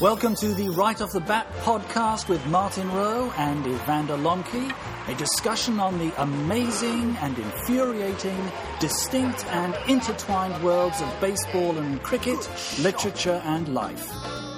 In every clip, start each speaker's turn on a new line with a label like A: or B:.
A: Welcome to the Right Off the Bat podcast with Martin Rowe and Evander Lomke, a discussion on the amazing and infuriating, distinct and intertwined worlds of baseball and cricket, literature and life.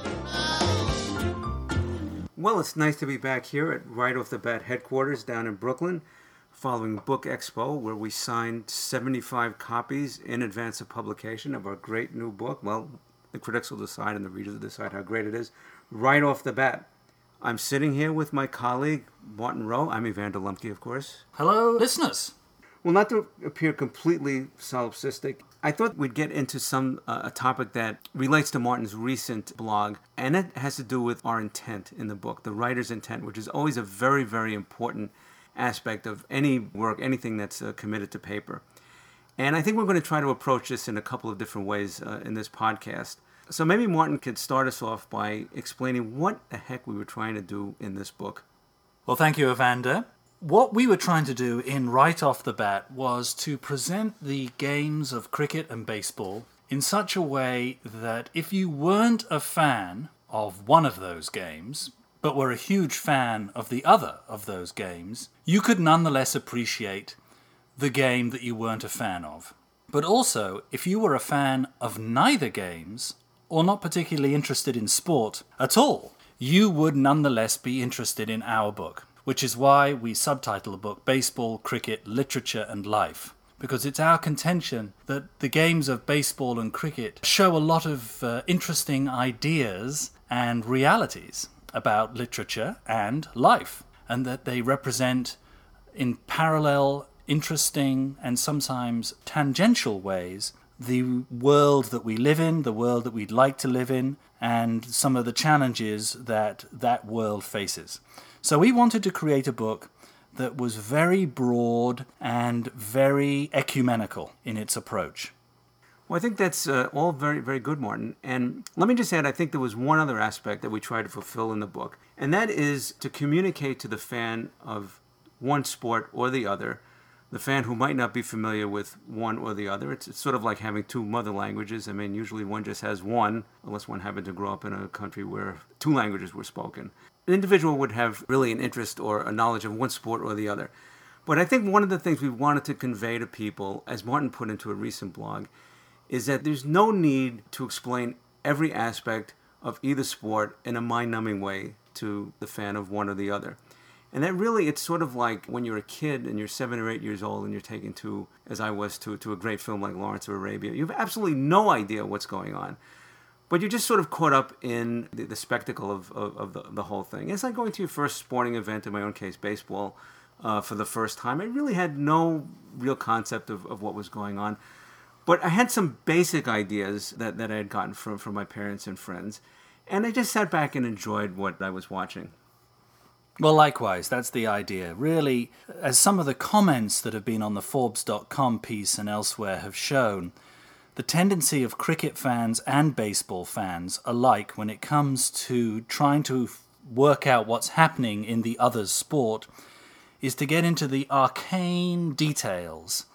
B: Well, it's nice to be back here at Right Off the Bat headquarters down in Brooklyn, following Book Expo, where we signed 75 copies in advance of publication of our great new book. Well, the critics will decide and the readers will decide how great it is. Right off the bat, I'm sitting here with my colleague, Martin Rowe. I'm Evander Lomke, of course.
A: Hello, listeners.
B: Well, not to appear completely solipsistic, I thought we'd get into a topic that relates to Martin's recent blog, and it has to do with our intent in the book, the writer's intent, which is always a very, very important aspect of any work, anything that's committed to paper. And I think we're going to try to approach this in a couple of different ways in this podcast. So maybe Martin could start us off by explaining what the heck we were trying to do in this book.
A: Well, thank you, Evander. What we were trying to do in Right Off the Bat was to present the games of cricket and baseball in such a way that if you weren't a fan of one of those games, but were a huge fan of the other of those games, you could nonetheless appreciate the game that you weren't a fan of. But also, if you were a fan of neither games, or not particularly interested in sport at all, you would nonetheless be interested in our book, which is why we subtitle the book Baseball, Cricket, Literature and Life, because it's our contention that the games of baseball and cricket show a lot of interesting ideas and realities about literature and life, and that they represent in parallel, interesting and sometimes tangential ways the world that we live in, the world that we'd like to live in, and some of the challenges that that world faces. So we wanted to create a book that was very broad and very ecumenical in its approach.
B: Well, I think that's all very, very good, Martin. And let me just add, I think there was one other aspect that we tried to fulfill in the book, and that is to communicate to the fan of one sport or the other, the fan who might not be familiar with one or the other. It's sort of like having two mother languages. I mean, usually one just has one, unless one happened to grow up in a country where two languages were spoken. An individual would have really an interest or a knowledge of one sport or the other. But I think one of the things we wanted to convey to people, as Martin put into a recent blog, is that there's no need to explain every aspect of either sport in a mind-numbing way to the fan of one or the other. And that really, it's sort of like when you're a kid and you're 7 or 8 years old and you're taken to, as I was, to a great film like Lawrence of Arabia. You have absolutely no idea what's going on. But you're just sort of caught up in the spectacle of the whole thing. It's like going to your first sporting event, in my own case, baseball, for the first time. I really had no real concept of what was going on. But I had some basic ideas that I had gotten from my parents and friends. And I just sat back and enjoyed what I was watching.
A: Well, likewise, that's the idea. Really, as some of the comments that have been on the Forbes.com piece and elsewhere have shown, the tendency of cricket fans and baseball fans alike when it comes to trying to work out what's happening in the other's sport is to get into the arcane details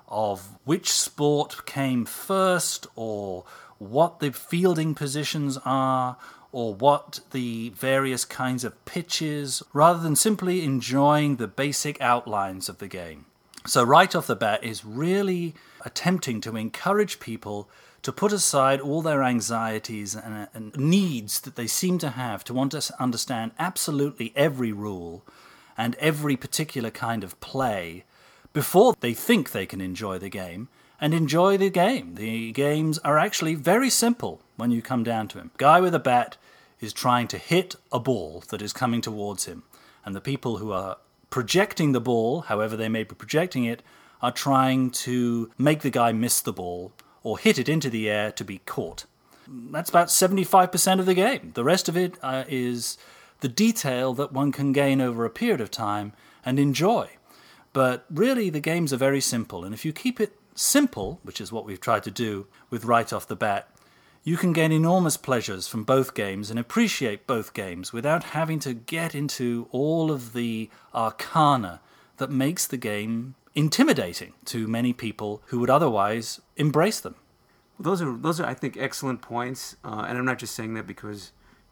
A: of which sport came first, or what the fielding positions are, or what the various kinds of pitches, rather than simply enjoying the basic outlines of the game. So Right Off the Bat is really attempting to encourage people to put aside all their anxieties and needs that they seem to have to want to understand absolutely every rule and every particular kind of play before they think they can enjoy the game, and enjoy the game. The games are actually very simple when you come down to them. Guy with a bat is trying to hit a ball that is coming towards him, and the people who are projecting the ball, however they may be projecting it, are trying to make the guy miss the ball or hit it into the air to be caught. That's about 75% of the game. The rest of it is the detail that one can gain over a period of time and enjoy. But really, the games are very simple, and if you keep it simple, which is what we've tried to do with Right Off the Bat, you can gain enormous pleasures from both games and appreciate both games without having to get into all of the arcana that makes the game intimidating to many people who would otherwise embrace them.
B: Well, those are I think, excellent points, and I'm not just saying that because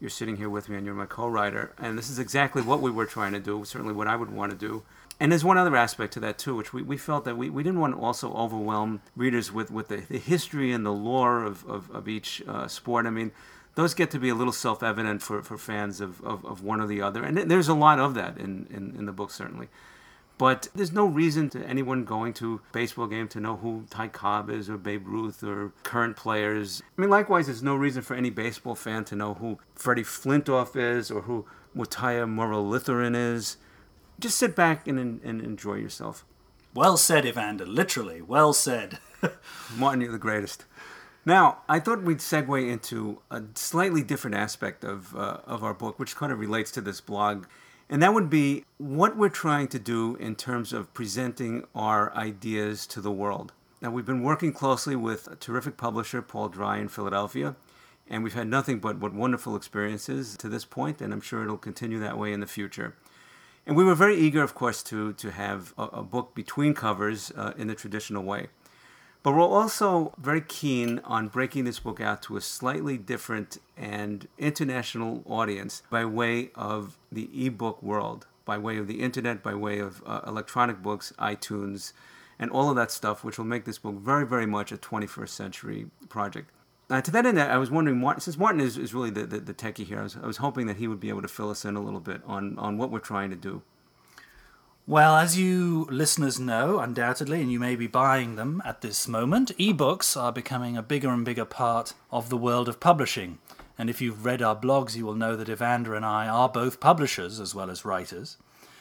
B: you're sitting here with me and you're my co-writer. And this is exactly what we were trying to do, certainly what I would want to do. And there's one other aspect to that, too, which we felt that we didn't want to also overwhelm readers with the history and the lore of each sport. I mean, those get to be a little self-evident for fans of one or the other. And there's a lot of that in the book, certainly. But there's no reason to anyone going to a baseball game to know who Ty Cobb is or Babe Ruth or current players. I mean, likewise, there's no reason for any baseball fan to know who Freddie Flintoff is or who Muttiah Muralitharan is. Just sit back and enjoy yourself.
A: Well said, Evander. Literally, well said.
B: Martin, you're the greatest. Now, I thought we'd segue into a slightly different aspect of our book, which kind of relates to this blog. And that would be what we're trying to do in terms of presenting our ideas to the world. Now, we've been working closely with a terrific publisher, Paul Dry, in Philadelphia, and we've had nothing but wonderful experiences to this point, and I'm sure it'll continue that way in the future. And we were very eager, of course, to have a book between covers in the traditional way. But we're also very keen on breaking this book out to a slightly different and international audience by way of the ebook world, by way of the internet, by way of electronic books, iTunes, and all of that stuff, which will make this book very, very much a 21st century project. To that end, I was wondering, since Martin is really the techie here, I was hoping that he would be able to fill us in a little bit on what we're trying to do.
A: Well, as you listeners know, undoubtedly, and you may be buying them at this moment, ebooks are becoming a bigger and bigger part of the world of publishing. And if you've read our blogs, you will know that Evander and I are both publishers as well as writers.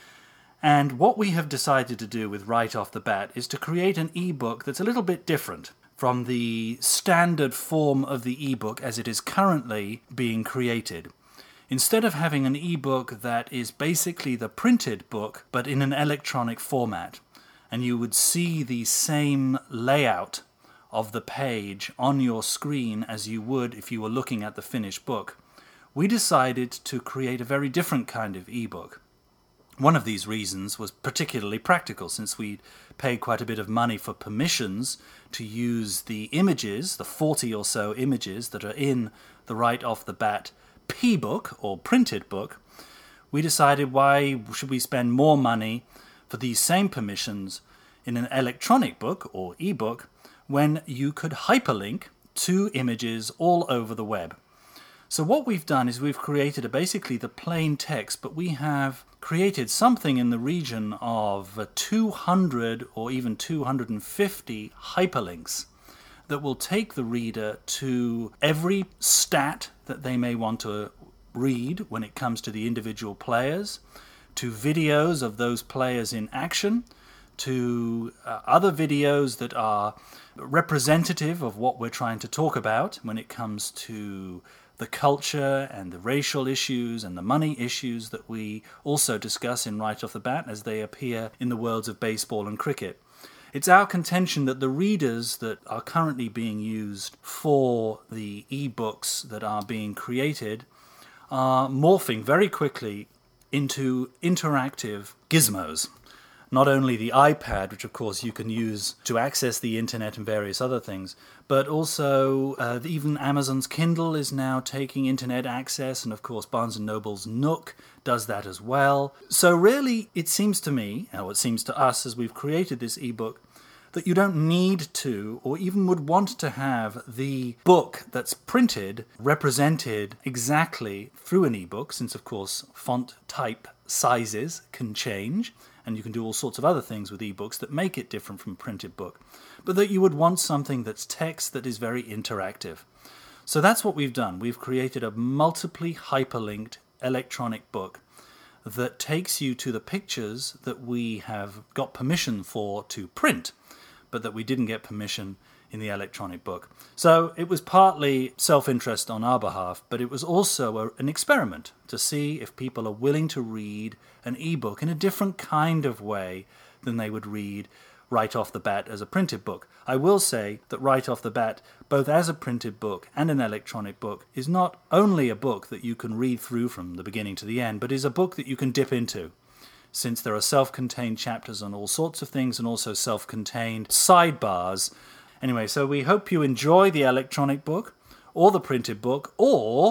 A: And what we have decided to do with Right Off the Bat is to create an ebook that's a little bit different from the standard form of the ebook as it is currently being created. Instead of having an ebook that is basically the printed book, but in an electronic format, and you would see the same layout of the page on your screen as you would if you were looking at the finished book, we decided to create a very different kind of ebook. One of these reasons was particularly practical, since we paid quite a bit of money for permissions to use the images, the 40 or so images that are in the Right Off the Bat P-book or printed book. We decided, why should we spend more money for these same permissions in an electronic book or ebook when you could hyperlink to images all over the web. So what we've done is we've created basically the plain text, but we have created something in the region of 200 or even 250 hyperlinks that will take the reader to every stat that they may want to read when it comes to the individual players, to videos of those players in action, to other videos that are representative of what we're trying to talk about when it comes to the culture and the racial issues and the money issues that we also discuss in Right Off the Bat as they appear in the worlds of baseball and cricket. It's our contention that the readers that are currently being used for the ebooks that are being created are morphing very quickly into interactive gizmos. Not only the iPad, which of course you can use to access the internet and various other things, but also even Amazon's Kindle is now taking internet access, and of course Barnes & Noble's Nook does that as well. So really, it seems to me, or it seems to us as we've created this ebook, that you don't need to, or even would want to have the book that's printed represented exactly through an ebook, since of course font type sizes can change, and you can do all sorts of other things with ebooks that make it different from a printed book, but that you would want something that's text that is very interactive. So that's what we've done. We've created a multiply hyperlinked electronic book that takes you to the pictures that we have got permission for to print, but that we didn't get permission in the electronic book. So it was partly self-interest on our behalf, but it was also an experiment to see if people are willing to read an ebook in a different kind of way than they would read Right Off the Bat as a printed book. I will say that Right Off the Bat, both as a printed book and an electronic book, is not only a book that you can read through from the beginning to the end, but is a book that you can dip into, since there are self-contained chapters on all sorts of things and also self-contained sidebars. Anyway, so we hope you enjoy the electronic book or the printed book, or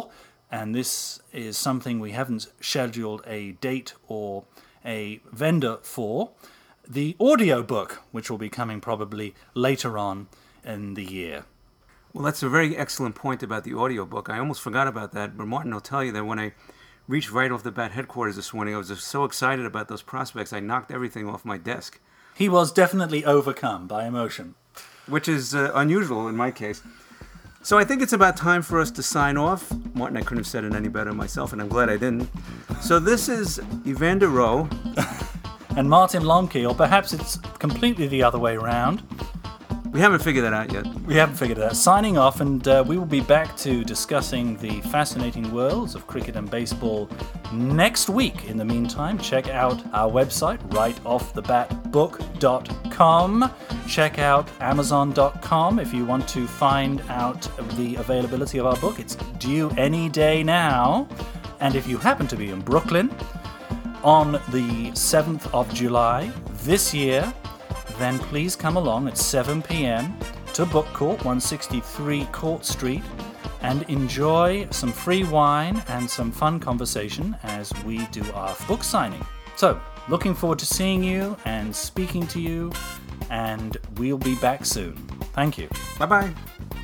A: and this is something we haven't scheduled a date or a vendor for, the audiobook, which will be coming probably later on in the year.
B: Well, that's a very excellent point about the audiobook. I almost forgot about that, but Martin will tell you that when I reached right off the bat headquarters this morning, I was just so excited about those prospects, I knocked everything off my desk.
A: He was definitely overcome by emotion.
B: Which is unusual in my case. So I think it's about time for us to sign off. Martin, I couldn't have said it any better myself, and I'm glad I didn't. So this is Evander Rowe.
A: And Martin Lomke, or perhaps it's completely the other way around.
B: We haven't figured that out yet.
A: We haven't figured it out. Signing off, and we will be back to discussing the fascinating worlds of cricket and baseball next week. In the meantime, check out our website, rightoffthebatbook.com. Check out amazon.com if you want to find out the availability of our book. It's due any day now. And if you happen to be in Brooklyn on the 7th of July this year, then please come along at 7 p.m. to Book Court, 163 Court Street, and enjoy some free wine and some fun conversation as we do our book signing. So, looking forward to seeing you and speaking to you, and we'll be back soon. Thank you.
B: Bye-bye.